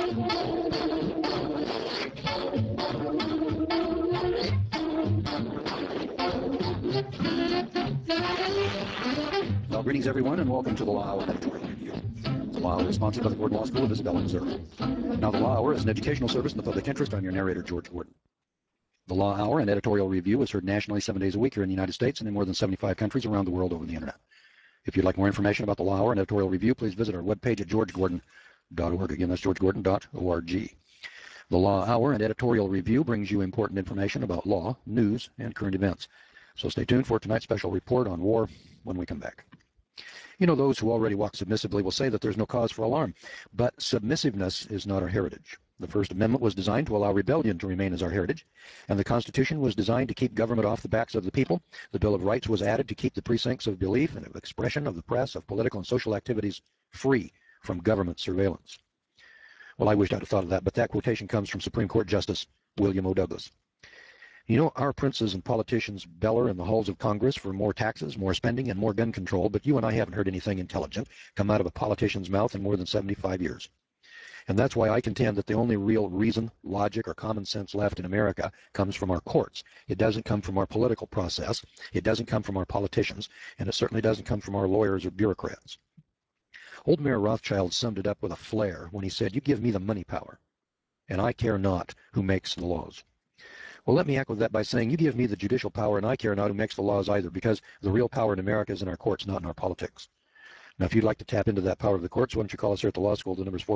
Well, greetings, everyone, and welcome to the Law Hour Editorial Review. The Law Hour is sponsored by the Gordon Law School of Isabella, Missouri. Now, the Law Hour is an educational service in the public interest. I'm your narrator, George Gordon. The Law Hour and Editorial Review is heard nationally 7 days a week here in the United States and in more than 75 countries around the world over the Internet. If you'd like more information about the Law Hour and Editorial Review, please visit our webpage at georgegordon.org. Again, that's georgegordon.org. The Law Hour and Editorial Review brings you important information about law, news, and current events. So stay tuned for tonight's special report on war when we come back. You know, those who already walk submissively will say that there's no cause for alarm, but submissiveness is not our heritage. The First Amendment was designed to allow rebellion to remain as our heritage, and the Constitution was designed to keep government off the backs of the people. The Bill of Rights was added to keep the precincts of belief and of expression of the press, of political and social activities free from government surveillance. Well, I wished I'd have thought of that, but that quotation comes from Supreme Court Justice William O. Douglas. You know, our princes and politicians bellow in the halls of Congress for more taxes, more spending, and more gun control, but you and I haven't heard anything intelligent come out of a politician's mouth in more than 75 years. And that's why I contend that the only real reason, logic, or common sense left in America comes from our courts. It doesn't come from our political process. It doesn't come from our politicians. And it certainly doesn't come from our lawyers or bureaucrats. Old Mayor Rothschild summed it up with a flair when he said, "You give me the money power, and I care not who makes the laws." Well, let me echo that by saying, you give me the judicial power, and I care not who makes the laws either, because the real power in America is in our courts, not in our politics. Now, if you'd like to tap into that power of the courts, why don't you call us here at the law school? The number is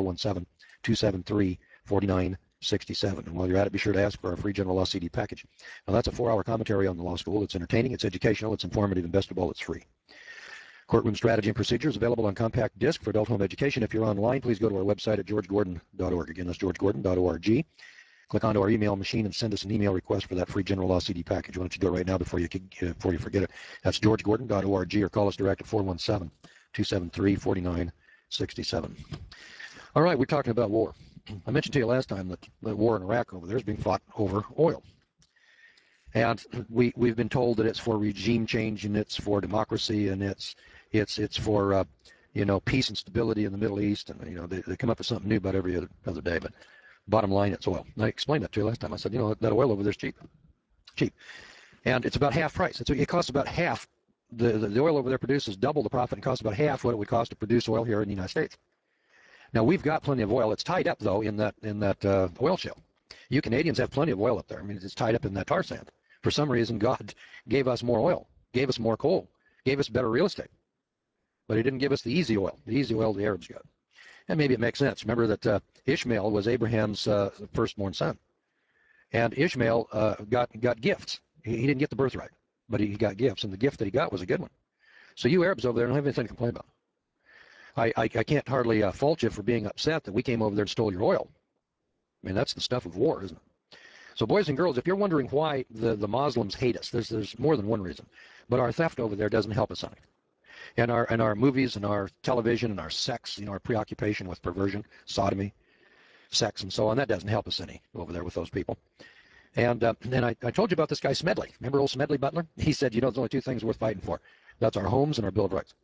417-273-4967. And while you're at it, be sure to ask for our free general law CD package. Now, that's a 4-hour commentary on the law school. It's entertaining, it's educational, it's informative, and best of all, it's free. Courtroom Strategy and Procedure is available on compact disc for adult home education. If you're online, please go to our website at georgegordon.org. Again, that's georgegordon.org. Click onto our email machine and send us an email request for that free general law CD package. Why don't you do it right now before you forget it? That's georgegordon.org, or call us direct at 417-273-4967. All right, we're talking about war. I mentioned to you last time that the war in Iraq over there is being fought over oil. And we've been told that it's for regime change, and it's for democracy, and it's for peace and stability in the Middle East. And they come up with something new about every other day. But bottom line, it's oil. And I explained that to you last time. I said, that oil over there is cheap, and it's about half price. It costs about half. The oil over there produces double the profit and costs about half what it would cost to produce oil here in the United States. Now, we've got plenty of oil. It's tied up though in that oil shale. You Canadians have plenty of oil up there. I mean, it's tied up in that tar sand. For some reason, God gave us more oil, gave us more coal, gave us better real estate, but He didn't give us the easy oil. The easy oil the Arabs got. And maybe it makes sense. Remember that Ishmael was Abraham's firstborn son. And Ishmael got gifts. He didn't get the birthright, but he got gifts. And the gift that he got was a good one. So you Arabs over there don't have anything to complain about. I can't hardly fault you for being upset that we came over there and stole your oil. I mean, that's the stuff of war, isn't it? So boys and girls, if you're wondering why the Muslims hate us, there's more than one reason. But our theft over there doesn't help us any. And our movies and our television and our sex, our preoccupation with perversion, sodomy, sex, and so on, that doesn't help us any over there with those people. And I told you about this guy Smedley. Remember old Smedley Butler? He said, there's only two things worth fighting for. That's our homes and our Bill of Rights.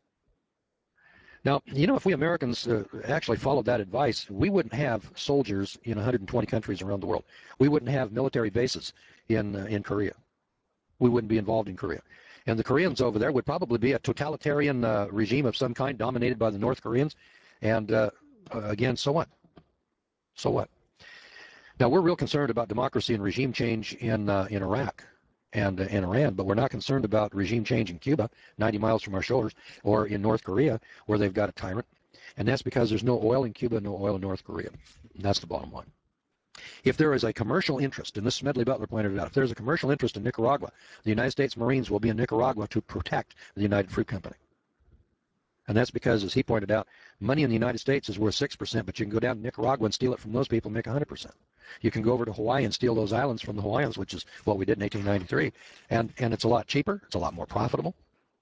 Now, if we Americans actually followed that advice, we wouldn't have soldiers in 120 countries around the world. We wouldn't have military bases in Korea. We wouldn't be involved in Korea. And the Koreans over there would probably be a totalitarian regime of some kind dominated by the North Koreans. And again, so what? So what? Now, we're real concerned about democracy and regime change in Iraq and in Iran, but we're not concerned about regime change in Cuba, 90 miles from our shores, or in North Korea, where they've got a tyrant. And that's because there's no oil in Cuba, no oil in North Korea. And that's the bottom line. If there is a commercial interest, and this Smedley Butler pointed it out, if there's a commercial interest in Nicaragua, the United States Marines will be in Nicaragua to protect the United Fruit Company. And that's because, as he pointed out, money in the United States is worth 6%, but you can go down to Nicaragua and steal it from those people and make 100%. You can go over to Hawaii and steal those islands from the Hawaiians, which is what we did in 1893, and it's a lot cheaper, it's a lot more profitable,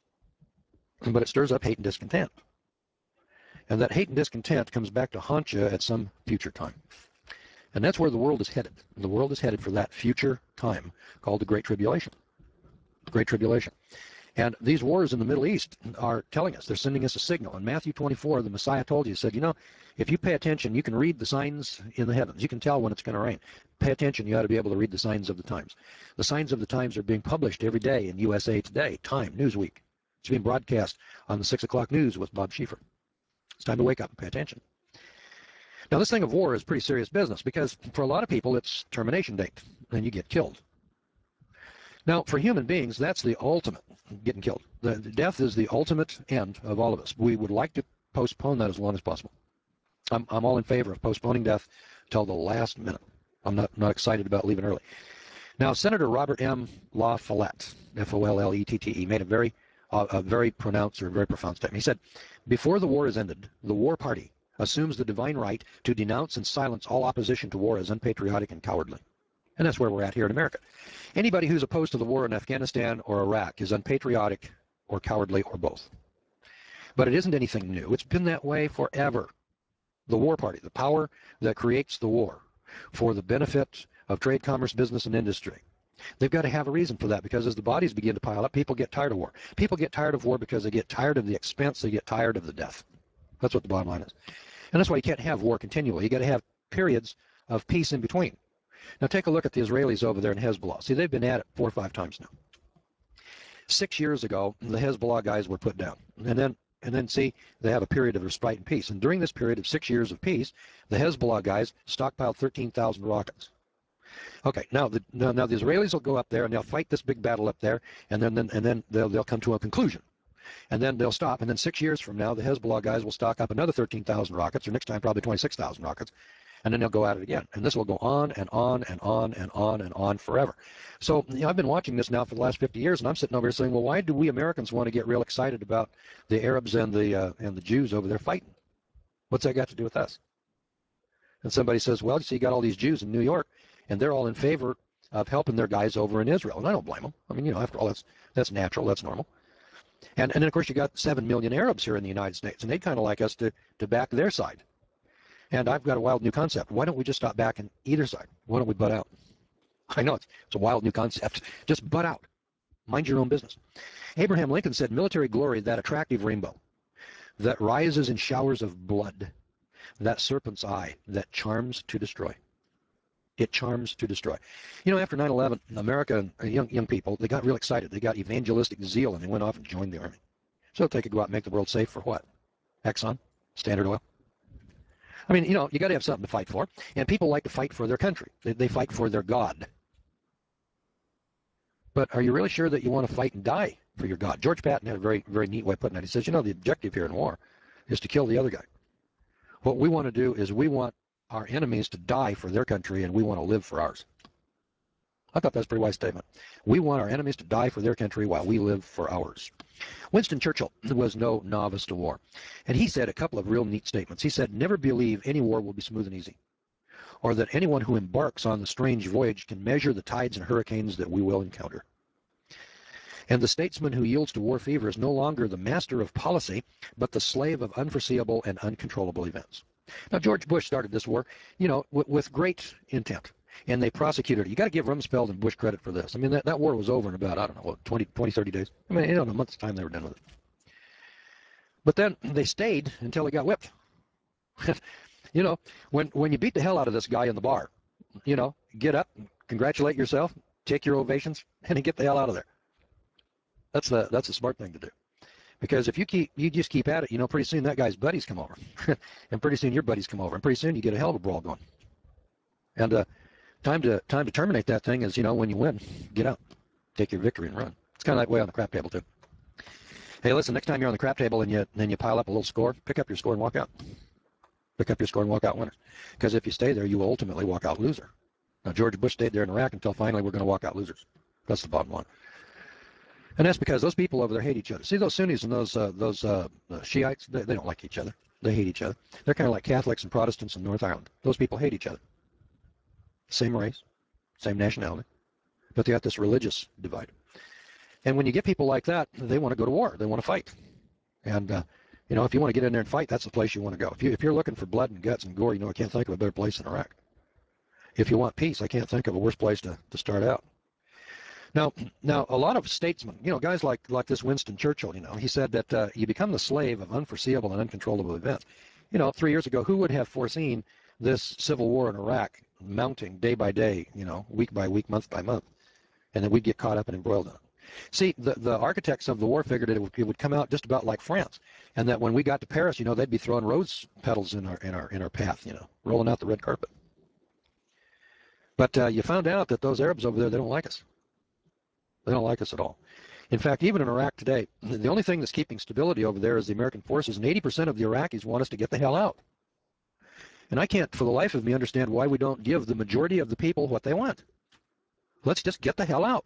but it stirs up hate and discontent. And that hate and discontent comes back to haunt you at some future time. And that's where the world is headed. The world is headed for that future time called the Great Tribulation. Great Tribulation. And these wars in the Middle East are telling us, they're sending us a signal. In Matthew 24, the Messiah told you, he said, you know, if you pay attention, you can read the signs in the heavens. You can tell when it's going to rain. Pay attention, you ought to be able to read the signs of the times. The signs of the times are being published every day in USA Today, Time, Newsweek. It's being broadcast on the 6 o'clock news with Bob Schieffer. It's time to wake up and pay attention. Now, this thing of war is pretty serious business because for a lot of people, it's termination date, and you get killed. Now, for human beings, that's the ultimate, getting killed. The death is the ultimate end of all of us. We would like to postpone that as long as possible. I'm all in favor of postponing death till the last minute. I'm not excited about leaving early. Now, Senator Robert M. La Follette, F-O-L-L-E-T-T-E, made a very pronounced or very profound statement. He said, before the war is ended, the war party assumes the divine right to denounce and silence all opposition to war as unpatriotic and cowardly. And that's where we're at here in America. Anybody who's opposed to the war in Afghanistan or Iraq is unpatriotic or cowardly or both. But it isn't anything new. It's been that way forever. The war party, the power that creates the war for the benefit of trade, commerce, business, and industry. They've got to have a reason for that because as the bodies begin to pile up, people get tired of war. People get tired of war because they get tired of the expense, they get tired of the death. That's what the bottom line is. And that's why you can't have war continually. You got to have periods of peace in between. Now take a look at the Israelis over there in Hezbollah. See, they've been at it 4 or 5 times now. 6 years ago, the Hezbollah guys were put down. And then see, they have a period of respite and peace. And during this period of 6 years of peace, the Hezbollah guys stockpiled 13,000 rockets. Okay, now the Israelis will go up there and they'll fight this big battle up there, and then they'll come to a conclusion. And then they'll stop. And then 6 years from now, the Hezbollah guys will stock up another 13,000 rockets, or next time probably 26,000 rockets. And then they'll go at it again. And this will go on and on and on and on and on forever. So, you know, I've been watching this now for the last 50 years, and I'm sitting over here saying, well, why do we Americans want to get real excited about the Arabs and the Jews over there fighting? What's that got to do with us? And somebody says, well, you see, you got all these Jews in New York, and they're all in favor of helping their guys over in Israel. And I don't blame them. I mean, you know, after all, that's natural, that's normal. And then, of course, you got 7 million Arabs here in the United States, and they'd kind of like us to back their side. And I've got a wild new concept. Why don't we just stop backing either side? Why don't we butt out? I know it's a wild new concept. Just butt out. Mind your own business. Abraham Lincoln said, military glory, that attractive rainbow that rises in showers of blood, that serpent's eye that charms to destroy. It charms to destroy. You know, after 9/11, America, young people, they got real excited. They got evangelistic zeal, and they went off and joined the army. So they could go out and make the world safe for what? Exxon? Standard Oil? I mean, you know, you got to have something to fight for. And people like to fight for their country. They fight for their God. But are you really sure that you want to fight and die for your God? George Patton had a very, very neat way of putting it. He says, you know, the objective here in war is to kill the other guy. What we want to do is we want our enemies to die for their country, and we want to live for ours. I thought that was a pretty wise statement. We want our enemies to die for their country while we live for ours. Winston Churchill was no novice to war, and he said a couple of real neat statements. He said, never believe any war will be smooth and easy, or that anyone who embarks on the strange voyage can measure the tides and hurricanes that we will encounter. And the statesman who yields to war fever is no longer the master of policy, but the slave of unforeseeable and uncontrollable events. Now, George Bush started this war, you know, with great intent, and they prosecuted it. You got to give Rumsfeld and Bush credit for this. I mean, that war was over in about, I don't know, 20, 30 days. I mean, in a month's time they were done with it. But then they stayed until they got whipped. You know, when you beat the hell out of this guy in the bar, you know, get up, congratulate yourself, take your ovations, and get the hell out of there. That's a smart thing to do. Because if you just keep at it, you know, pretty soon that guy's buddies come over, and pretty soon your buddies come over, and pretty soon you get a hell of a brawl going. And time to terminate that thing is, you know, when you win, get out, take your victory and run. It's kind of that way on the crap table too. Hey, listen, next time you're on the crap table and you pile up a little score, pick up your score and walk out. Pick up your score and walk out winners. Because if you stay there, you will ultimately walk out loser. Now, George Bush stayed there in Iraq until finally we're going to walk out losers. That's the bottom line. And that's because those people over there hate each other. See, those Sunnis and those Shiites, they don't like each other. They hate each other. They're kind of like Catholics and Protestants in North Ireland. Those people hate each other. Same race, same nationality, but they got this religious divide. And when you get people like that, they want to go to war. They want to fight. And, you know, if you want to get in there and fight, that's the place you want to go. If you're looking for blood and guts and gore, you know, I can't think of a better place than Iraq. If you want peace, I can't think of a worse place to start out. Now, a lot of statesmen, guys like this Winston Churchill, he said that you become the slave of unforeseeable and uncontrollable events. 3 years ago, who would have foreseen this civil war in Iraq mounting day by day, week by week, month by month, and then we'd get caught up and embroiled in it. See, the architects of the war figured it would come out just about like France, and that when we got to Paris, they'd be throwing rose petals in our path, rolling out the red carpet. But you found out that those Arabs over there, they don't like us. They don't like us at all. In fact, even in Iraq today, the only thing that's keeping stability over there is the American forces, and 80% of the Iraqis want us to get the hell out. And I can't, for the life of me, understand why we don't give the majority of the people what they want. Let's just get the hell out.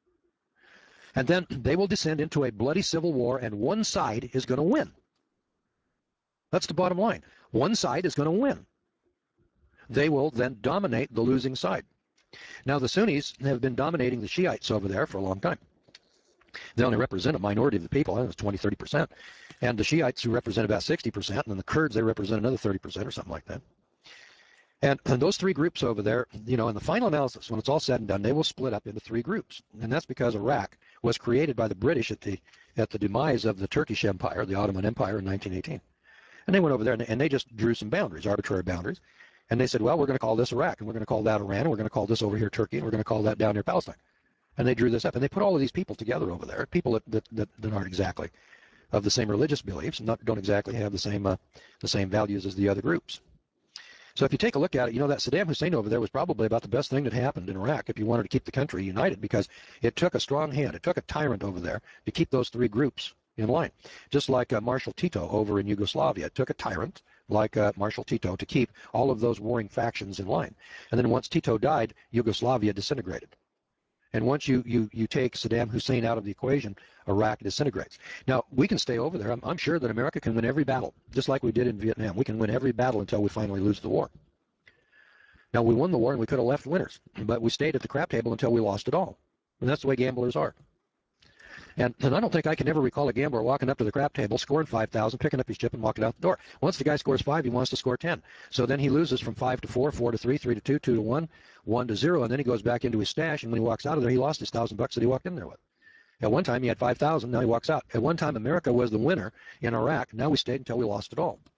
And then they will descend into a bloody civil war, and one side is going to win. That's the bottom line. One side is going to win. They will then dominate the losing side. Now, the Sunnis have been dominating the Shiites over there for a long time. They only represent a minority of the people, I think it's 20, 30%. And the Shiites, who represent about 60%, and then the Kurds, they represent another 30% or something like that. And those three groups over there, in the final analysis, when it's all said and done, they will split up into three groups. And that's because Iraq was created by the British at the demise of the Turkish Empire, the Ottoman Empire, in 1918. And they went over there and they just drew some boundaries, arbitrary boundaries. And they said, well, we're going to call this Iraq, and we're going to call that Iran, and we're going to call this over here Turkey, and we're going to call that down here Palestine. And they drew this up. And they put all of these people together over there, people that aren't exactly of the same religious beliefs and don't exactly have the same values as the other groups. So if you take a look at it, that Saddam Hussein over there was probably about the best thing that happened in Iraq if you wanted to keep the country united, because it took a strong hand, it took a tyrant over there to keep those three groups in line. Just like Marshal Tito over in Yugoslavia, it took a tyrant like Marshal Tito to keep all of those warring factions in line. And then once Tito died, Yugoslavia disintegrated. And once you take Saddam Hussein out of the equation, Iraq disintegrates. Now, we can stay over there. I'm sure that America can win every battle, just like we did in Vietnam. We can win every battle until we finally lose the war. Now, we won the war and we could have left winners, but we stayed at the crap table until we lost it all. And that's the way gamblers are. And I don't think I can ever recall a gambler walking up to the crap table, scoring 5,000, picking up his chip and walking out the door. Once the guy scores 5, he wants to score 10. So then he loses from 5 to 4, 4 to 3, 3 to 2, 2 to 1, 1 to 0, and then he goes back into his stash, and when he walks out of there, he lost his $1,000 that he walked in there with. At one time, he had 5,000, now he walks out. At one time, America was the winner in Iraq. Now we stayed until we lost it all.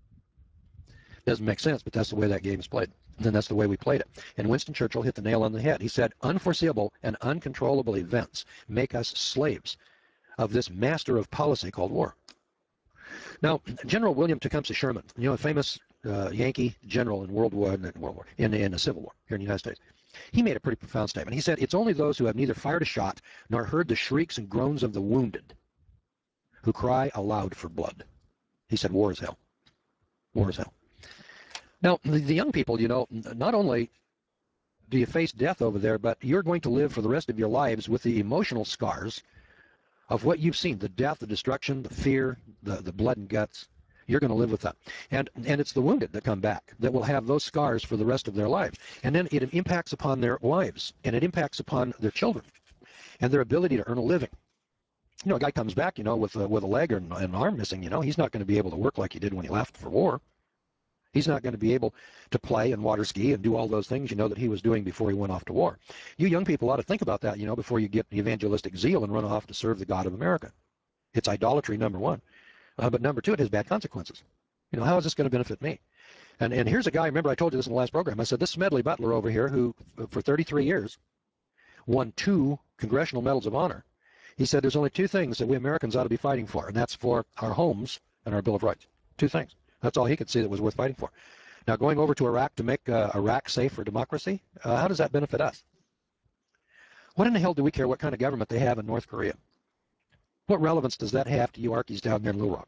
Doesn't make sense, but that's the way that game is played. And that's the way we played it. And Winston Churchill hit the nail on the head. He said, unforeseeable and uncontrollable events make us slaves of this master of policy called war. Now, General William Tecumseh Sherman, a famous Yankee general in in the Civil War here in the United States, he made a pretty profound statement. He said, it's only those who have neither fired a shot nor heard the shrieks and groans of the wounded who cry aloud for blood. He said, war is hell. War is hell. Now, the young people, not only do you face death over there, but you're going to live for the rest of your lives with the emotional scars of what you've seen, the death, the destruction, the fear, the blood and guts. You're going to live with that. And it's the wounded that come back that will have those scars for the rest of their lives. And then it impacts upon their wives, and it impacts upon their children and their ability to earn a living. A guy comes back, with a leg or an arm missing, he's not going to be able to work like he did when he left for war. He's not going to be able to play and water ski and do all those things, that he was doing before he went off to war. You young people ought to think about that, before you get evangelistic zeal and run off to serve the God of America. It's idolatry, number one. But number two, it has bad consequences. How is this going to benefit me? And here's a guy, remember I told you this in the last program. I said, this Smedley Butler over here, who for 33 years won 2 Congressional Medals of Honor, he said there's only 2 things that we Americans ought to be fighting for, and that's for our homes and our Bill of Rights. 2 things. That's all he could see that was worth fighting for. Now, going over to Iraq to make Iraq safe for democracy, how does that benefit us? What in the hell do we care what kind of government they have in North Korea? What relevance does that have to you Arkies down there in Little Rock?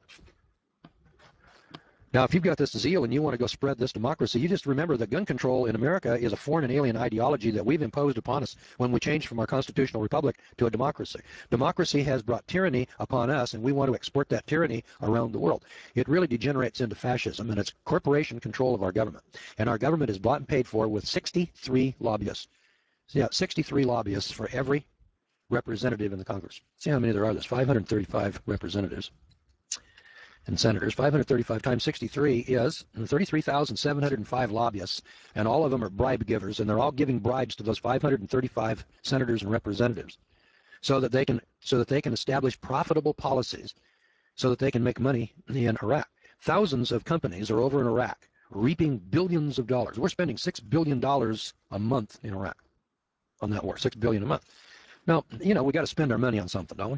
Now, if you've got this zeal and you want to go spread this democracy, you just remember that gun control in America is a foreign and alien ideology that we've imposed upon us when we changed from our constitutional republic to a democracy. Democracy has brought tyranny upon us, and we want to export that tyranny around the world. It really degenerates into fascism, and it's corporation control of our government. And our government is bought and paid for with 63 lobbyists. Yeah, 63 lobbyists for every representative in the Congress. See how many there are. There's 535 representatives. and senators. 535 times 63 is 33,705 lobbyists, and all of them are bribe givers, and they're all giving bribes to those 535 senators and representatives so that they can establish profitable policies so that they can make money in Iraq. Thousands of companies are over in Iraq reaping billions of dollars. We're spending $6 billion a month in Iraq on that war, $6 billion a month. Now, we got to spend our money on something, don't we?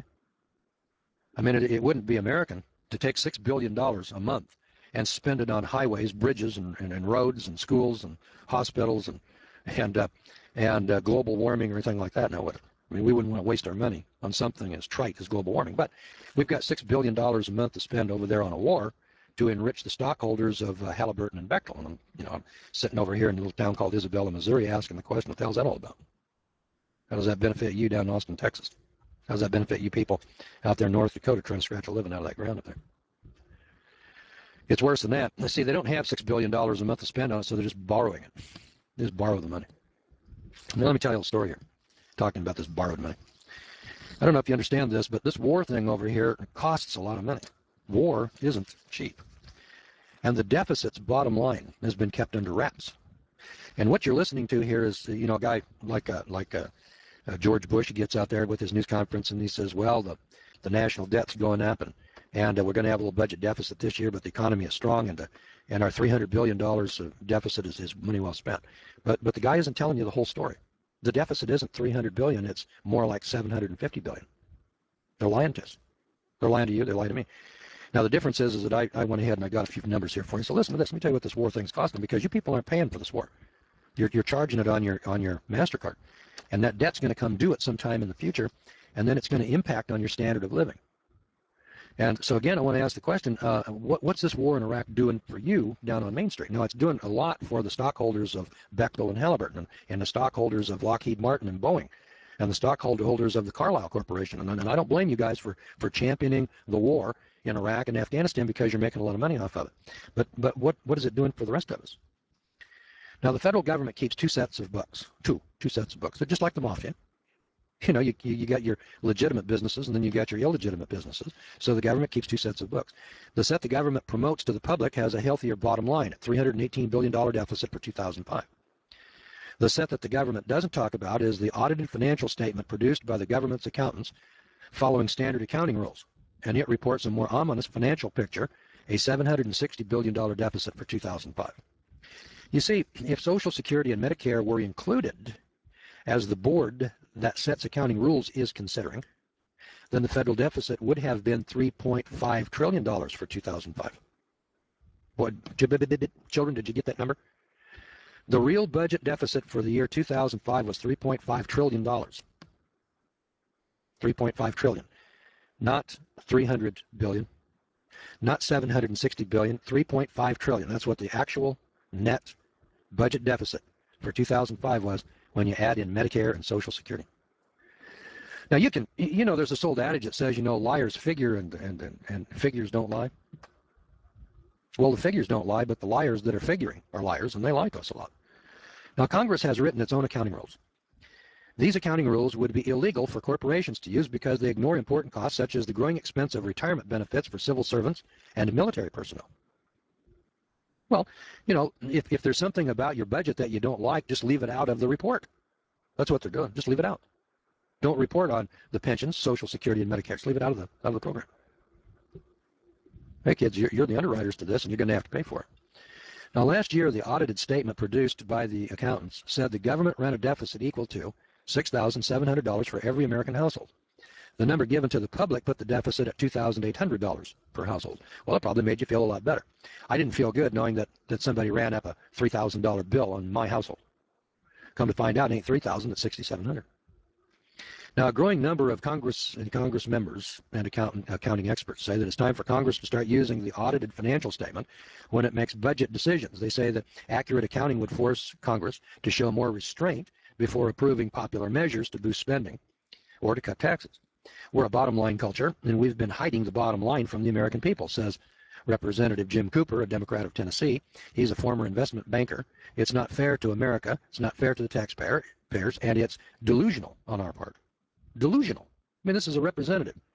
I mean, it wouldn't be American to take $6 billion a month and spend it on highways, bridges, and roads, and schools, and hospitals, and global warming or anything like that, now would it? I mean, we wouldn't want to waste our money on something as trite as global warming. But we've got $6 billion a month to spend over there on a war to enrich the stockholders of Halliburton and Bechtel. And I'm sitting over here in a little town called Isabella, Missouri, asking the question, what the hell's that all about? How does that benefit you down in Austin, Texas? How does that benefit you people out there in North Dakota trying to scratch a living out of that ground up there? It's worse than that. See, they don't have $6 billion a month to spend on it, so they're just borrowing it. They just borrow the money. Now, let me tell you a little story here, talking about this borrowed money. I don't know if you understand this, but this war thing over here costs a lot of money. War isn't cheap. And the deficit's bottom line has been kept under wraps. And what you're listening to here is, a guy like George Bush. He gets out there with his news conference and he says, well, the national debt's going up and we're going to have a little budget deficit this year, but the economy is strong and our $300 billion of deficit is money well spent. But the guy isn't telling you the whole story. The deficit isn't $300 billion. It's more like $750 billion. They're lying to us. They're lying to you. They're lying to me. Now, the difference is that I went ahead and I got a few numbers here for you. So listen to this. Let me tell you what this war thing's costing, because you people aren't paying for this war. You're charging it on your MasterCard. And that debt's going to come due at some time in the future, and then it's going to impact on your standard of living. And so, again, I want to ask the question, what's this war in Iraq doing for you down on Main Street? Now, it's doing a lot for the stockholders of Bechtel and Halliburton and the stockholders of Lockheed Martin and Boeing and the stockholders of the Carlyle Corporation. And I don't blame you guys for championing the war in Iraq and Afghanistan because you're making a lot of money off of it. But what is it doing for the rest of us? Now, the federal government keeps two sets of books. Two sets of books. They're just like the mafia. You got your legitimate businesses and then you got your illegitimate businesses. So the government keeps two sets of books. The set the government promotes to the public has a healthier bottom line at $318 billion deficit for 2005. The set that the government doesn't talk about is the audited financial statement produced by the government's accountants following standard accounting rules. And it reports a more ominous financial picture, a $760 billion deficit for 2005. You see, if Social Security and Medicare were included, as the board that sets accounting rules is considering, then the federal deficit would have been $3.5 trillion for 2005. What, children, did you get that number? The real budget deficit for the year 2005 was $3.5 trillion. $3.5 trillion. Not $300 billion, not $760 billion, $3.5 trillion. That's what the actual net budget deficit for 2005 was when you add in Medicare and Social Security. Now there's this old adage that says, liars figure and figures don't lie. Well, the figures don't lie, but the liars that are figuring are liars, and they lie to us a lot. Now, Congress has written its own accounting rules. These accounting rules would be illegal for corporations to use because they ignore important costs such as the growing expense of retirement benefits for civil servants and military personnel. Well, if there's something about your budget that you don't like, just leave it out of the report. That's what they're doing. Just leave it out. Don't report on the pensions, Social Security, and Medicare. Just leave it out of the program. Hey, kids, you're the underwriters to this, and you're going to have to pay for it. Now, last year, the audited statement produced by the accountants said the government ran a deficit equal to $6,700 for every American household. The number given to the public put the deficit at $2,800 per household. Well, it probably made you feel a lot better. I didn't feel good knowing that somebody ran up a $3,000 bill on my household. Come to find out, it ain't $3,000, it's $6,700. Now, a growing number of Congress members and accounting experts say that it's time for Congress to start using the audited financial statement when it makes budget decisions. They say that accurate accounting would force Congress to show more restraint before approving popular measures to boost spending or to cut taxes. We're a bottom line culture, and we've been hiding the bottom line from the American people, says Representative Jim Cooper, a Democrat of Tennessee. He's a former investment banker. It's not fair to America, it's not fair to the taxpayers, and it's delusional on our part. Delusional. I mean, this is a representative.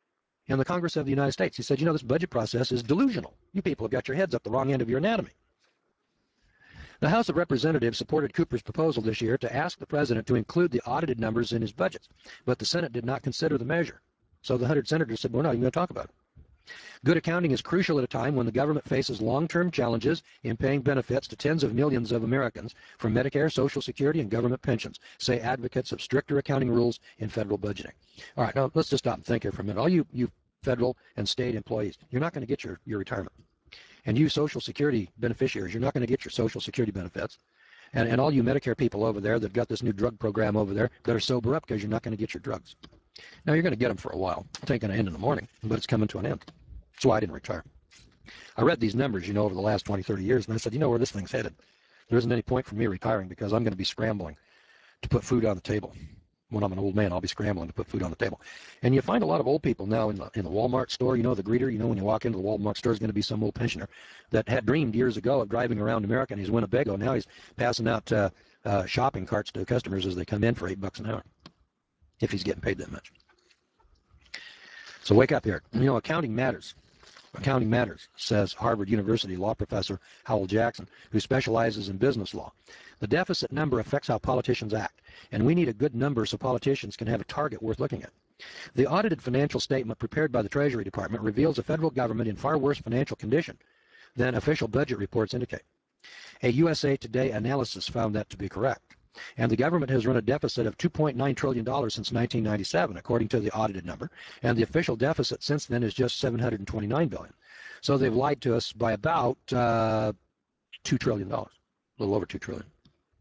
in the Congress of the United States. He said, you know, this budget process is delusional. You people have got your heads up the wrong end of your anatomy. The House of Representatives supported Cooper's proposal this year to ask the president to include the audited numbers in his budgets, but the Senate did not consider the measure. So the 100 senators said, we're not even going to talk about it. Good accounting is crucial at a time when the government faces long-term challenges in paying benefits to tens of millions of Americans from Medicare, Social Security, and government pensions, say advocates of stricter accounting rules in federal budgeting. All right, now let's just stop and think here for a minute. All you federal and state employees, you're not going to get your retirement. And you Social Security beneficiaries, you're not going to get your Social Security benefits. And all you Medicare people over there that got this new drug program over there better sober up because you're not going to get your drugs. Now, you're going to get them for a while. It ain't going to end in the morning, but it's coming to an end. That's why I didn't retire. I read these numbers, you know, over the last 20, 30 years, and I said, you know where this thing's headed. There isn't any point for me retiring because I'm going to be scrambling to put food on the table. When I'm an old man, I'll be scrambling to put food on the table. And you find a lot of old people now in the Walmart store, you know, the greeter, you know, when you walk into the Walmart store, is going to be some old pensioner that had dreamed years ago of driving around America, and he's Winnebago. Now he's passing out shopping carts to customers as they come in for $8 an hour, if he's getting paid that much. So wake up here. You know, accounting matters. Accounting matters, says Harvard University law professor Howell Jackson, who specializes in business law. The deficit number affects how politicians act, and we need a good number so politicians can have a target worth looking at. The audited financial statement prepared by the Treasury Department reveals a federal government in far worse financial condition than official budget reports indicate. A USA Today analysis found that to be correct. And the government has run a deficit of $2.9 trillion since 1997, according to the audited number, and the official deficit since then is just $729 billion. So they've lied to us by about $2 trillion, a little over $2 trillion.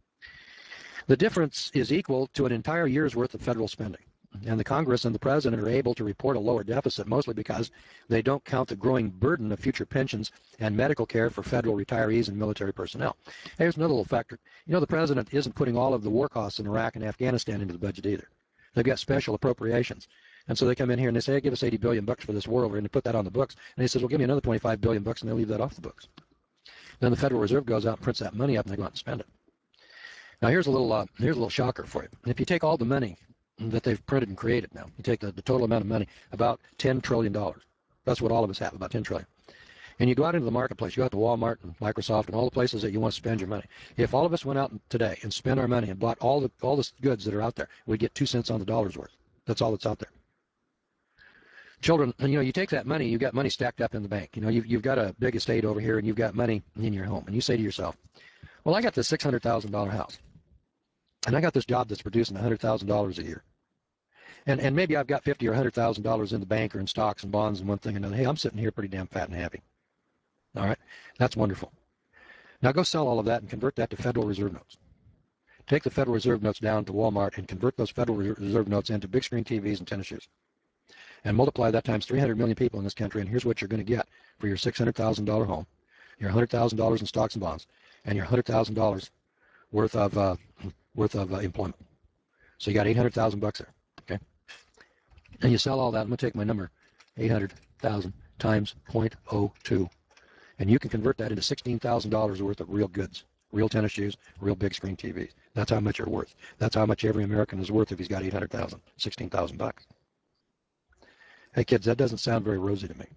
The difference is equal to an entire year's worth of federal spending. And the Congress and the President are able to report a lower deficit mostly because they don't count the growing burden of future pensions and medical care for federal retirees and military personnel. Here's another little factor. You know, the President isn't putting all of the war costs in Iraq and Afghanistan into the budget either. They've got special appropriations. And so they come in here and they say, hey, give us $80 billion for this war over, and they put that on the books. And he says, well, give me another $25 billion, and they leave that off the books. Then the Federal Reserve goes out and prints that money up, and they go out and spend it. Now, here's a little shocker for you. If you take all the money that they've printed and created now, you take the total amount of money, about $10 trillion. That's what all of us have, about $10 trillion. And you go out into the marketplace, you go out to Walmart and Microsoft and all the places that you want to spend your money. If all of us went out today and spent our money and bought all the goods that are out there, we'd get 2 cents on the dollar's worth. That's all that's out there. Children, you know, you take that money, you've got money stacked up in the bank. You know, you've got a big estate over here and you've got money in your home. And you say to yourself, well, I got this $600,000 house. And I got this job that's producing $100,000 a year. And maybe I've got $50,000 or $100,000 in the bank or in stocks and bonds and one thing and another. Hey, I'm sitting here pretty damn fat and happy. All right, that's wonderful. Now go sell all of that and convert that to Federal Reserve notes. Take the Federal Reserve notes down to Walmart and convert those Federal Reserve notes into big screen TVs and tennis shoes. And multiply that times 300 million people in this country, and here's what you're going to get for your $600,000 home, your $100,000 in stocks and bonds, and your $100,000 worth of employment. So you got $800,000 there, okay? And you sell all that. I'm going to take my number, 800,000 times 0.02. And you can convert that into $16,000 worth of real goods, real tennis shoes, real big screen TVs. That's how much you're worth. That's how much every American is worth if he's got 800,000, 16,000 bucks. Hey kids, that doesn't sound very rosy to me.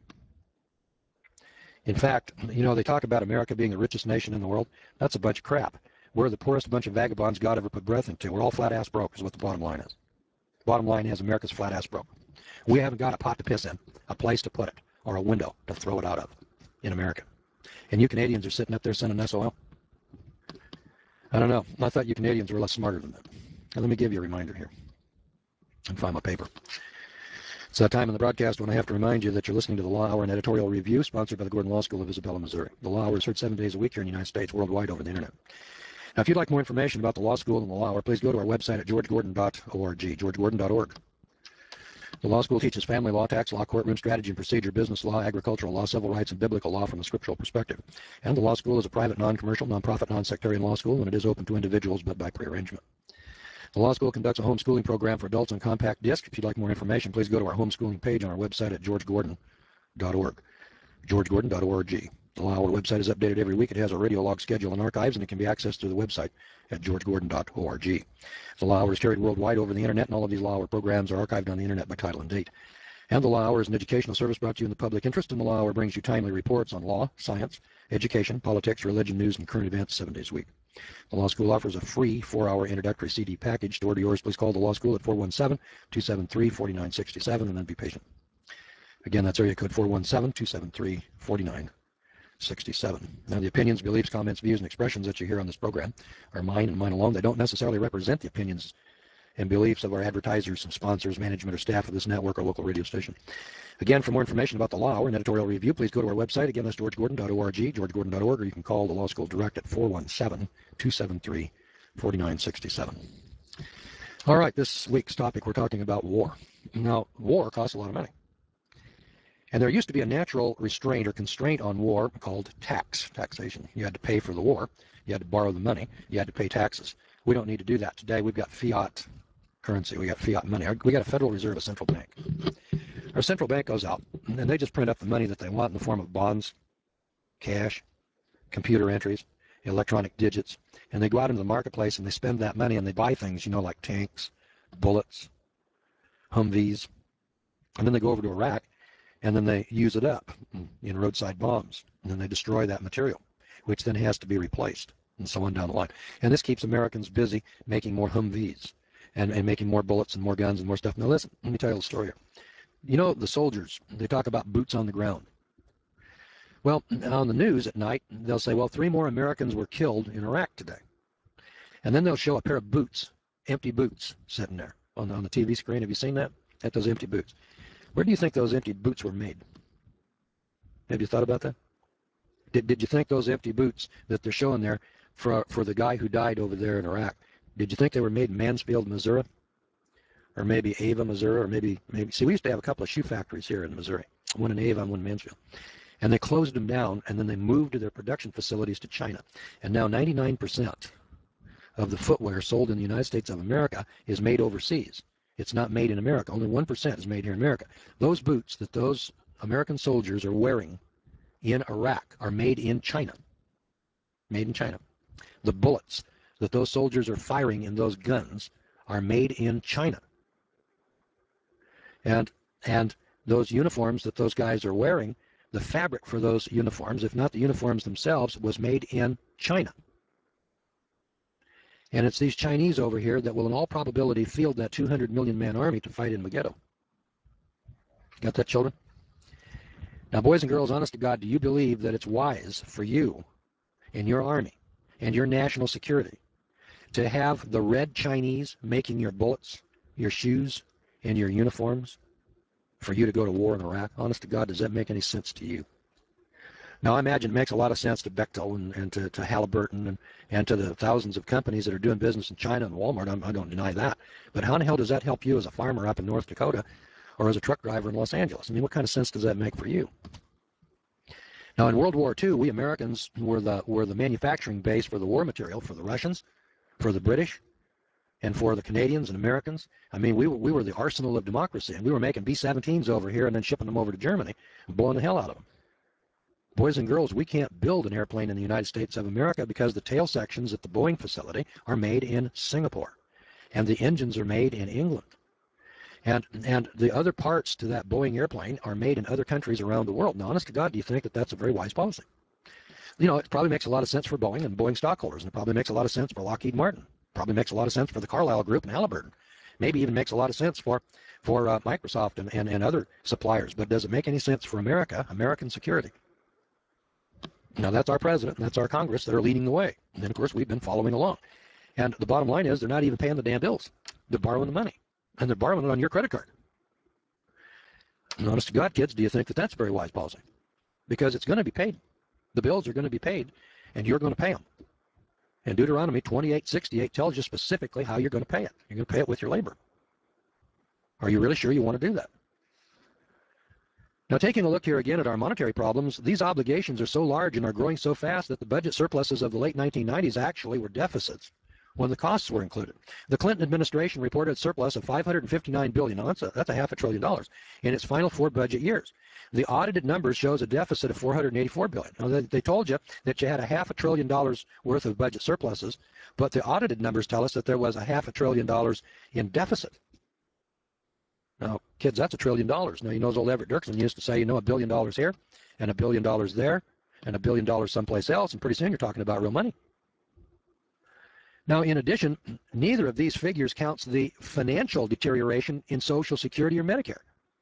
In fact, you know, they talk about America being the richest nation in the world. That's a bunch of crap. We're the poorest bunch of vagabonds God ever put breath into. We're all flat-ass broke is what the bottom line is. Bottom line is America's flat-ass broke. We haven't got a pot to piss in, a place to put it, or a window to throw it out of in America. And you Canadians are sitting up there sending SOL? I don't know. I thought you Canadians were less smarter than that. Now, let me give you a reminder here. And find my paper. It's that time in the broadcast when I have to remind you that you're listening to the Law Hour, an editorial review sponsored by the Gordon Law School of Isabella, Missouri. The Law Hour is heard 7 days a week here in the United States, worldwide over the internet. Now, if you'd like more information about the law school and the Law Hour, please go to our website at georgegordon.org, georgegordon.org. The law school teaches family law, tax law, courtroom strategy and procedure, business law, agricultural law, civil rights, and biblical law from a scriptural perspective. And the law school is a private, non-commercial, non-profit, non-sectarian law school, and it is open to individuals, but by prearrangement. The law school conducts a homeschooling program for adults on compact disc. If you'd like more information, please go to our homeschooling page on our website at georgegordon.org, georgegordon.org. The Law Hour website is updated every week. It has a radio log schedule and archives, and it can be accessed through the website at georgegordon.org. The Law Hour is carried worldwide over the internet, and all of these Law Hour programs are archived on the internet by title and date. And the Law Hour is an educational service brought to you in the public interest, and the Law Hour brings you timely reports on law, science, education, politics, religion, news, and current events 7 days a week. The Law School offers a free 4-hour introductory CD package. To order yours, please call the Law School at 417-273-4967, and then be patient. Again, that's area code 417-273-4967. Now, the opinions, beliefs, comments, views, and expressions that you hear on this program are mine and mine alone. They don't necessarily represent the opinions and beliefs of our advertisers, sponsors, management, or staff of this network or local radio station. Again, for more information about the Law Hour and editorial review, please go to our website. Again, that's georgegordon.org, georgegordon.org, or you can call the Law School direct at 417-273-4967. All right, this week's topic, we're talking about war. Now, war costs a lot of money. And there used to be a natural restraint or constraint on war called taxation. You had to pay for the war. You had to borrow the money. You had to pay taxes. We don't need to do that today. We've got fiat currency. We got fiat money. We got a Federal Reserve, a central bank. Our central bank goes out, and they just print up the money that they want in the form of bonds, cash, computer entries, electronic digits, and they go out into the marketplace and they spend that money and they buy things, like tanks, bullets, Humvees, and then they go over to Iraq and then they use it up in roadside bombs, and then they destroy that material, which then has to be replaced, and so on down the line. And this keeps Americans busy making more Humvees and making more bullets and more guns and more stuff. Now listen, let me tell you a story here. The soldiers, they talk about boots on the ground. Well, on the news at night, they'll say, well, 3 more Americans were killed in Iraq today. And then they'll show a pair of boots, empty boots, sitting there on the TV screen. Have you seen that? At those empty boots. Where do you think those empty boots were made? Have you thought about that? Did you think those empty boots that they're showing there for the guy who died over there in Iraq, did you think they were made in Mansfield, Missouri? Or maybe Ava, Missouri, or maybe, see, we used to have a couple of shoe factories here in Missouri, one in Ava and one in Mansfield. And they closed them down, and then they moved their production facilities to China. And now 99% of the footwear sold in the United States of America is made overseas. It's not made in America. Only 1% is made here in America. Those boots that those American soldiers are wearing in Iraq are made in China. Made in China. The bullets that those soldiers are firing in those guns are made in China. And those uniforms that those guys are wearing, the fabric for those uniforms, if not the uniforms themselves, was made in China. And it's these Chinese over here that will in all probability field that 200 million man army to fight in Megiddo. Got that, children? Now, boys and girls, honest to God, do you believe that it's wise for you and your army and your national security to have the red Chinese making your bullets, your shoes, and your uniforms for you to go to war in Iraq? Honest to God, does that make any sense to you? Now, I imagine it makes a lot of sense to Bechtel and to Halliburton and to the thousands of companies that are doing business in China and Walmart. I don't deny that. But how in the hell does that help you as a farmer up in North Dakota or as a truck driver in Los Angeles? I mean, what kind of sense does that make for you? Now, in World War II, we Americans were the manufacturing base for the war material for the Russians, for the British, and for the Canadians and Americans. I mean, we were the arsenal of democracy, and we were making B-17s over here and then shipping them over to Germany and blowing the hell out of them. Boys and girls, we can't build an airplane in the United States of America because the tail sections at the Boeing facility are made in Singapore, and the engines are made in England. And the other parts to that Boeing airplane are made in other countries around the world. Now, honest to God, do you think that that's a very wise policy? It probably makes a lot of sense for Boeing and Boeing stockholders, and it probably makes a lot of sense for Lockheed Martin. Probably makes a lot of sense for the Carlyle Group and Halliburton. Maybe even makes a lot of sense for Microsoft and other suppliers. But does it make any sense for America, American security? Now, that's our president and that's our Congress that are leading the way. And then, of course, we've been following along. And the bottom line is they're not even paying the damn bills. They're borrowing the money. And they're borrowing it on your credit card. And honest to God, kids, do you think that that's very wise policy? Because it's going to be paid. The bills are going to be paid, and you're going to pay them. And Deuteronomy 28:68 tells you specifically how you're going to pay it. You're going to pay it with your labor. Are you really sure you want to do that? Now, taking a look here again at our monetary problems, these obligations are so large and are growing so fast that the budget surpluses of the late 1990s actually were deficits when the costs were included. The Clinton administration reported a surplus of $559 billion. Now, that's a half $1 trillion in its final 4 budget years. The audited numbers shows a deficit of $484 billion. Now, they told you that you had a half $1 trillion worth of budget surpluses, but the audited numbers tell us that there was a half $1 trillion in deficit. Now, Kids, that's $1 trillion. Now, you know, as old Everett Dirksen used to say, you know, $1 billion here and $1 billion there and $1 billion someplace else, and pretty soon you're talking about real money. Now, in addition, neither of these figures counts the financial deterioration in Social Security or Medicare.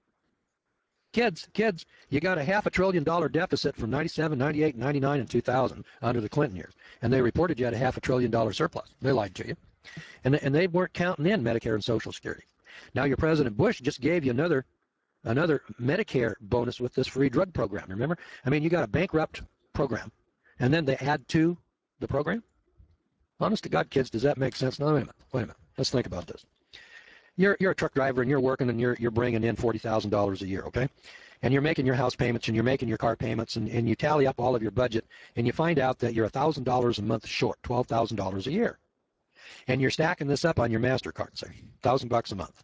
Kids, you got a $500 billion deficit from 97, 98, 99, and 2000 under the Clinton years. And they reported you had a $500 billion surplus. They lied to you. And they weren't counting in Medicare and Social Security. Now your President Bush just gave you another Medicare bonus with this free drug program. Remember? I mean, you got a bankrupt program, and then they add to the program? Honest to God, kids, does that make sense? No, wait a minute. Let's think about this. You're a truck driver and you're working and you're bringing in $40,000 a year, okay? And you're making your house payments and you're making your car payments and you tally up all of your budget and you find out that you're $1,000 a month short, $12,000 a year. And you're stacking this up on your MasterCard, say, $1,000 a month.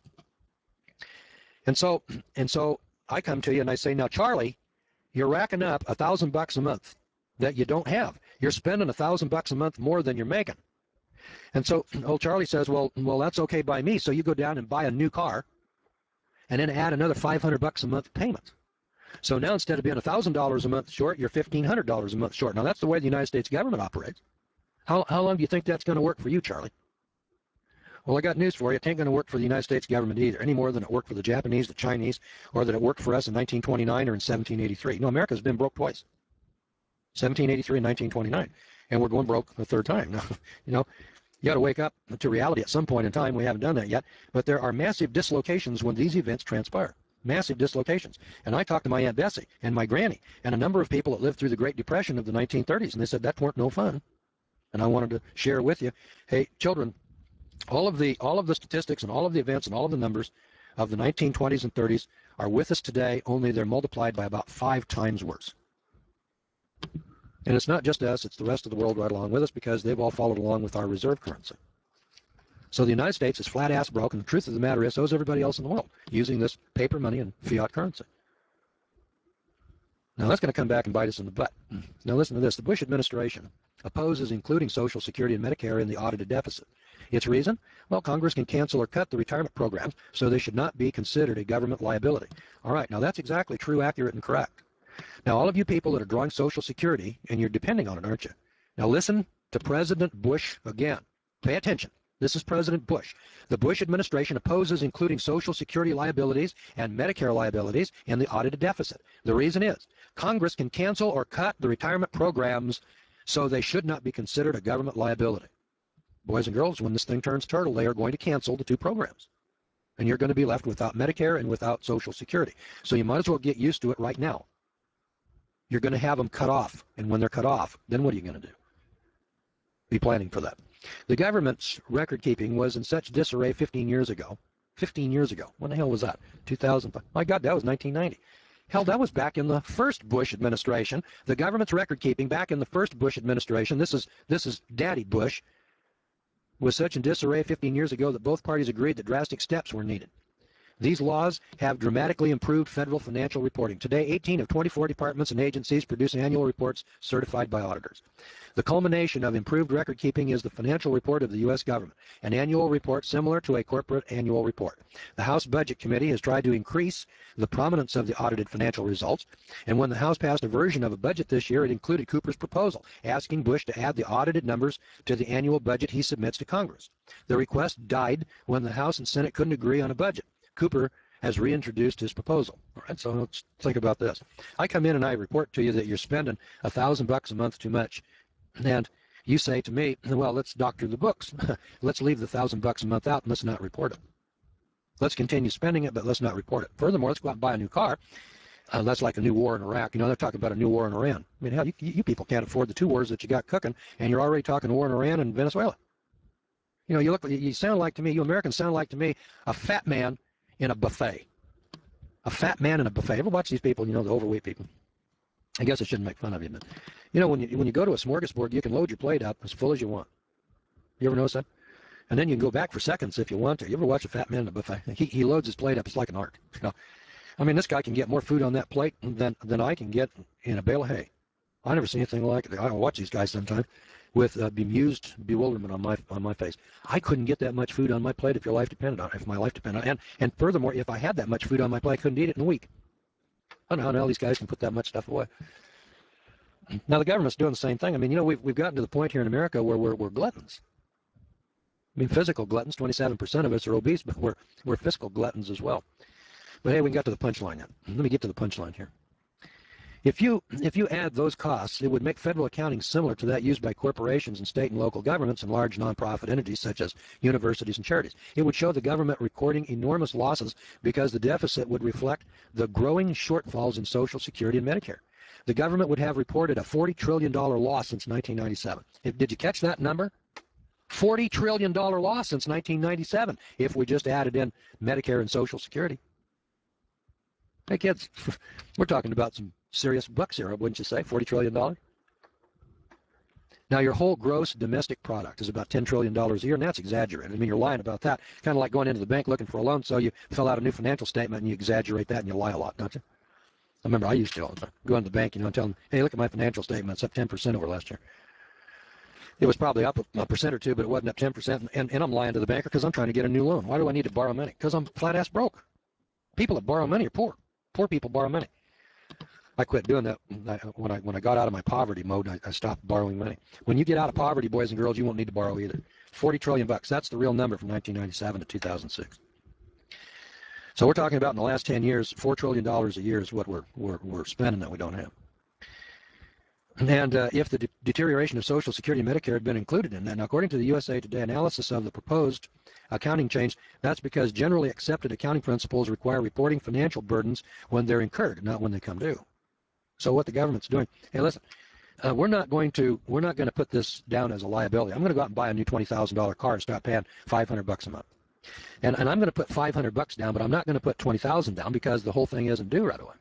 And so I come to you and I say, now, Charlie, you're racking up $1,000 a month that you don't have. You're spending $1,000 a month more than you're making. And so old Charlie says, well, that's okay by me. So you go down and buy a new car and then add another $500 a month payment. So now instead of being $1,000 a month short, you're $1,500 a month short. Now that's the way the United States government operates. How long do you think that's going to work for you, Charlie? Well, I got news for you. It ain't going to work for the United States government either, any more than it worked for the Japanese, the Chinese, or that it worked for us in 1929 or in 1783. No, America's been broke twice, 1783 and 1929, and we're going broke a third time. Now, you know, you got to wake up to reality at some point in time. We haven't done that yet, but there are massive dislocations when these events transpire. Massive dislocations. And I talked to my Aunt Bessie and my granny and a number of people that lived through the Great Depression of the 1930s, and they said that weren't no fun. And I wanted to share with you, hey, children, all of the statistics and all of the events and all of the numbers of the 1920s and 30s are with us today, only they're multiplied by about 5 times worse. And it's not just us, it's the rest of the world right along with us because they've all followed along with our reserve currency. So the United States is flat ass broke, and the truth of the matter is so is everybody else in the world using this paper money and fiat currency. Now that's going to come back and bite us in the butt. Now listen to this. The Bush administration opposes including Social Security and Medicare in the audited deficit. Its reason? Well, Congress can cancel or cut the retirement programs, so they should not be considered a government liability. All right, now that's exactly true, accurate, and correct. Now all of you people that are drawing Social Security, and you're depending on it, aren't you? Now listen to President Bush again. Pay attention. This is President Bush. The Bush administration opposes including Social Security liabilities and Medicare liabilities in the audited deficit. The reason is Congress can cancel or cut the retirement programs, so they should not be considered a government liability. Boys and girls, when this thing turns turtle, they are going to cancel the 2 programs. And you're going to be left without Medicare and without Social Security. So you might as well get used to it right now. You're going to have them cut off. And when they're cut off, then what are you going to do? Be planning for that. The government's record keeping was in such disarray 15 years ago. 15 years ago. When the hell was that? 2005. My God, that was 1990. Hell, that was back in the first Bush administration. The government's record keeping back in the first Bush administration. This is Daddy Bush. Was such in disarray 15 years ago that both parties agreed that drastic steps were needed. These laws have dramatically improved federal financial reporting. Today, 18 of 24 departments and agencies produce annual reports certified by auditors. The culmination of improved record keeping is the financial report of the U.S. government, an annual report similar to a corporate annual report. The House Budget Committee has tried to increase the prominence of the audited financial results, and when the House passed a version of a budget this year, it included Cooper's proposal, asking Bush to add the audited numbers to the annual budget he submits to Congress. The request died when the House and Senate couldn't agree on a budget. Cooper has reintroduced his proposal. All right, so let's think about this. I come in and I report to you that you're spending $1,000 a month too much, and you say to me, well, let's doctor the books. Let's leave the $1,000 a month out and let's not report it. Let's continue spending it, but let's not report it. Furthermore, let's go out and buy a new car. That's like a new war in Iraq. You know, they're talking about a new war in Iran. I mean, hell, you people can't afford the 2 wars that you got cooking, and you're already talking war in Iran and Venezuela. You know, you sound like to me, you Americans sound like to me, a fat man in a buffet. A fat man in a buffet. Ever watch these people, you know, the overweight people? I guess I shouldn't make fun of you, but you know, when you go to a smorgasbord, you can load your plate up as full as you want. You ever notice that? And then you can go back for seconds if you want to. You ever watch a fat man in a buffet? He loads his plate up. It's like an art. You know? I mean, this guy can get more food on that plate than I can get in a bale of hay. I never seen anything like it. I watch these guys sometimes. with bemused bewilderment on my face. I couldn't get that much food on my plate if your life depended on it, if my life depended on it. And furthermore, if I had that much food on my plate, I couldn't eat it in a week. I don't know how now these guys can put that much stuff away. Now the government's doing the same thing. I mean, we've gotten to the point here in America where we're gluttons. I mean, physical gluttons. 27% of us are obese, but we're fiscal gluttons as well. But hey, we got to the punchline yet. Let me get to the punchline here. If you add those costs, it would make federal accounting similar to that used by corporations and state and local governments and large nonprofit entities such as universities and charities. It would show the government recording enormous losses because the deficit would reflect the growing shortfalls in Social Security and Medicare. The government would have reported a $40 trillion loss since 1997. Did you catch that number? $40 trillion loss since 1997 if we just added in Medicare and Social Security. Hey kids, we're talking about some serious bucks here, wouldn't you say? $40 trillion. Now your whole gross domestic product is about $10 trillion a year, and that's exaggerated. I mean, you're lying about that. Kind of like going into the bank looking for a loan, so you fill out a new financial statement and you exaggerate that and you lie a lot, don't you? I remember I used to all the time. Go into the bank, and tell them, hey, look at my financial statement. It's up 10% over last year. It was probably up a percent or two, but it wasn't up 10%, and I'm lying to the banker because I'm trying to get a new loan. Why do I need to borrow money? Because I'm flat-ass broke. People that borrow money are poor. Poor people borrow money. I quit doing that when I got out of my poverty mode. I stopped borrowing money. When you get out of poverty, boys and girls, you won't need to borrow either. $40 trillion bucks. That's the real number from 1997 to 2006. So we're talking about in the last 10 years, $4 trillion a year is what we're spending that we don't have. And if the deterioration of Social Security and Medicare had been included in that, now according to the USA Today analysis of the proposed accounting change, that's because generally accepted accounting principles require reporting financial burdens when they're incurred, not when they come due. So what the government's doing, hey, listen, we're not going to put this down as a liability. I'm going to go out and buy a new $20,000 car and start paying $500 a month. And I'm going to put $500 down, but I'm not going to put $20,000 down because the whole thing isn't due right away.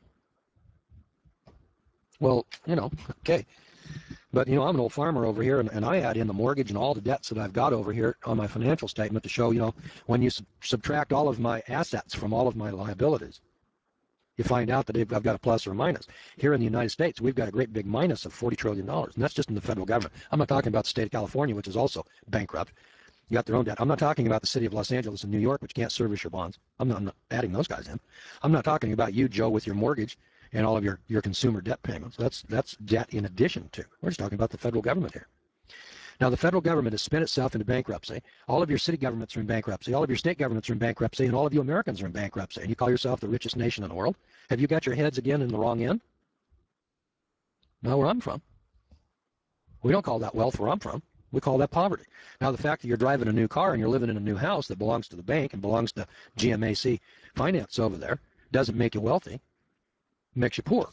Well, okay. But, I'm an old farmer over here, and I add in the mortgage and all the debts that I've got over here on my financial statement to show, when you subtract all of my assets from all of my liabilities, you find out that I've got a plus or a minus. Here in the United States, we've got a great big minus of $40 trillion, and that's just in the federal government. I'm not talking about the state of California, which is also bankrupt. You got their own debt. I'm not talking about the city of Los Angeles and New York, which can't service your bonds. I'm not adding those guys in. I'm not talking about you, Joe, with your mortgage and all of your consumer debt payments. That's debt in addition to. We're just talking about the federal government here. Now, the federal government has spent itself into bankruptcy. All of your city governments are in bankruptcy. All of your state governments are in bankruptcy, and all of you Americans are in bankruptcy. And you call yourself the richest nation in the world? Have you got your heads again in the wrong end? Not where I'm from. We don't call that wealth where I'm from. We call that poverty. Now, the fact that you're driving a new car and you're living in a new house that belongs to the bank and belongs to GMAC Finance over there doesn't make you wealthy. It makes you poor.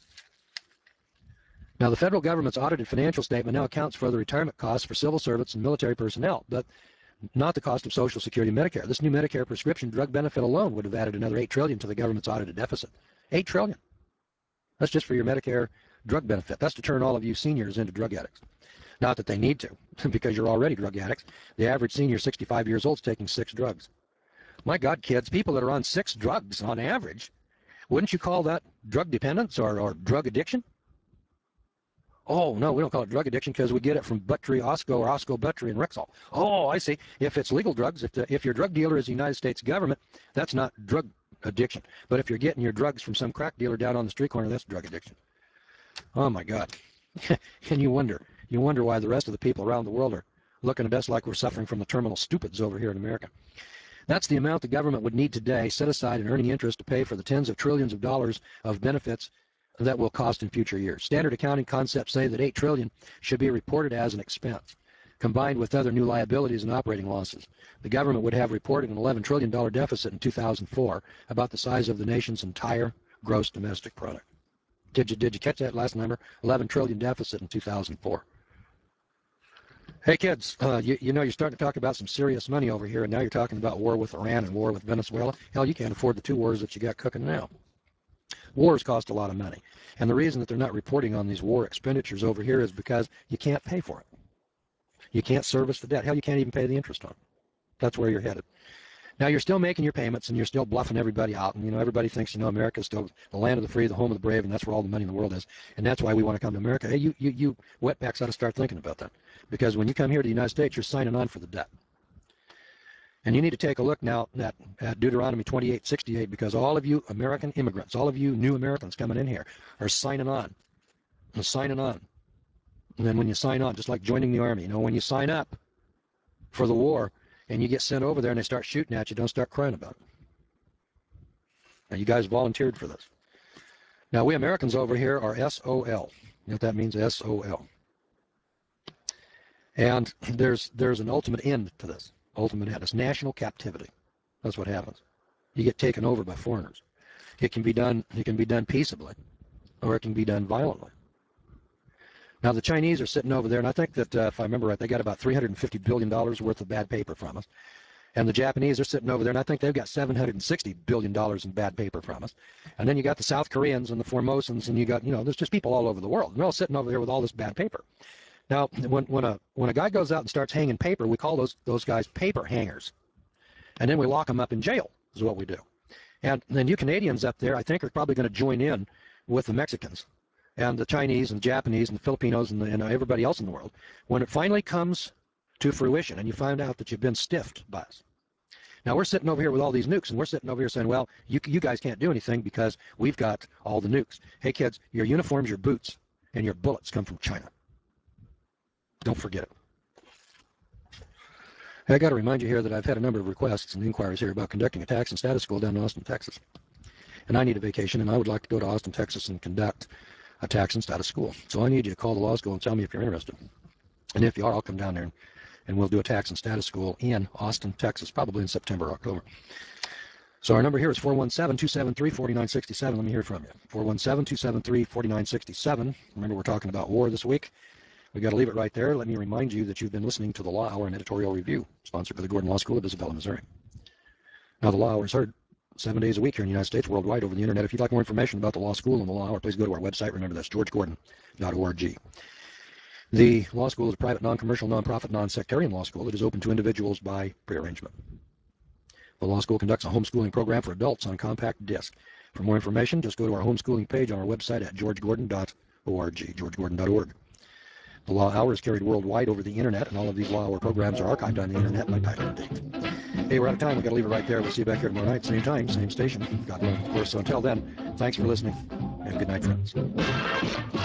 Now, the federal government's audited financial statement now accounts for the retirement costs for civil servants and military personnel, but not the cost of Social Security and Medicare. This new Medicare prescription drug benefit alone would have added another $8 trillion to the government's audited deficit. $8 trillion. That's just for your Medicare drug benefit. That's to turn all of you seniors into drug addicts. Not that they need to, because you're already drug addicts. The average senior 65 years old is taking 6 drugs. My God, kids, people that are on 6 drugs on average, wouldn't you call that drug dependence or drug addiction? Oh, no, we don't call it drug addiction because we get it from Buttrey, Osco, or Osco, Buttrey, and Rexall. Oh, I see. If it's legal drugs, if your drug dealer is the United States government, that's not drug addiction. But if you're getting your drugs from some crack dealer down on the street corner, that's drug addiction. Oh, my God. And you wonder why the rest of the people around the world are looking at us like we're suffering from the terminal stupids over here in America. That's the amount the government would need today set aside in earning interest to pay for the tens of trillions of dollars of benefits that will cost in future years. Standard accounting concepts say that $8 trillion should be reported as an expense, combined with other new liabilities and operating losses. The government would have reported an $11 trillion deficit in 2004, about the size of the nation's entire gross domestic product. Did you catch that last number? 11 trillion deficit in 2004. Hey kids, you're starting to talk about some serious money over here, and now you're talking about war with Iran and war with Venezuela. Hell, you can't afford the 2 wars that you got cooking now. Wars cost a lot of money, and the reason that they're not reporting on these war expenditures over here is because you can't pay for it. You can't service the debt. Hell, you can't even pay the interest on it. That's where you're headed. Now you're still making your payments and you're still bluffing everybody out. And, everybody thinks, America is still the land of the free, the home of the brave, and that's where all the money in the world is. And that's why we want to come to America. Hey, you wetbacks ought to start thinking about that. Because when you come here to the United States, you're signing on for the debt. And you need to take a look now at Deuteronomy 28:68, because all of you American immigrants, all of you new Americans coming in here are signing on. And signing on. And then when you sign on, just like joining the Army, when you sign up for the war and you get sent over there and they start shooting at you, don't start crying about it. Now, you guys volunteered for this. Now, we Americans over here are SOL. You know what that means? SOL. And there's an ultimate end to this. Ultimate end. It's national captivity. That's what happens. You get taken over by foreigners. It can be done peaceably, or it can be done violently. Now, the Chinese are sitting over there, and I think that, if I remember right, they got about $350 billion worth of bad paper from us. And the Japanese are sitting over there, and I think they've got $760 billion in bad paper from us. And then you got the South Koreans and the Formosans, and you got, there's just people all over the world. And they're all sitting over there with all this bad paper. Now, when a guy goes out and starts hanging paper, we call those guys paper hangers. And then we lock them up in jail, is what we do. And then you Canadians up there, I think, are probably going to join in with the Mexicans and the Chinese and the Japanese and the Filipinos and everybody else in the world. When it finally comes to fruition and you find out that you've been stiffed by us. Now, we're sitting over here with all these nukes, and we're sitting over here saying, well, you guys can't do anything because we've got all the nukes. Hey, kids, your uniforms, your boots, and your bullets come from China. Don't forget it. I got to remind you here that I've had a number of requests and inquiries here about conducting a tax and status school down in Austin, Texas. And I need a vacation, and I would like to go to Austin, Texas and conduct a tax and status school. So I need you to call the law school and tell me if you're interested. And if you are, I'll come down there and we'll do a tax and status school in Austin, Texas, probably in September or October. So our number here is 417-273-4967. Let me hear from you. 417-273-4967. Remember, we're talking about war this week. We've got to leave it right there. Let me remind you that you've been listening to the Law Hour and Editorial Review, sponsored by the Gordon Law School of Isabella, Missouri. Now, the Law Hour is heard 7 days a week here in the United States, worldwide, over the internet. If you'd like more information about the Law School and the Law Hour, please go to our website. Remember, that's georgegordon.org. The law school is a private, non-commercial, non-profit, non-sectarian law school that is open to individuals by prearrangement. The law school conducts a homeschooling program for adults on compact disc. For more information, just go to our homeschooling page on our website at georgegordon.org, georgegordon.org. The Law Hour is carried worldwide over the internet, and all of these Law Hour programs are archived on the internet by title and date. Hey, we're out of time. We've got to leave it right there. We'll see you back here tomorrow night, same time, same station. God willing, of course. So until then, thanks for listening, and good night, friends.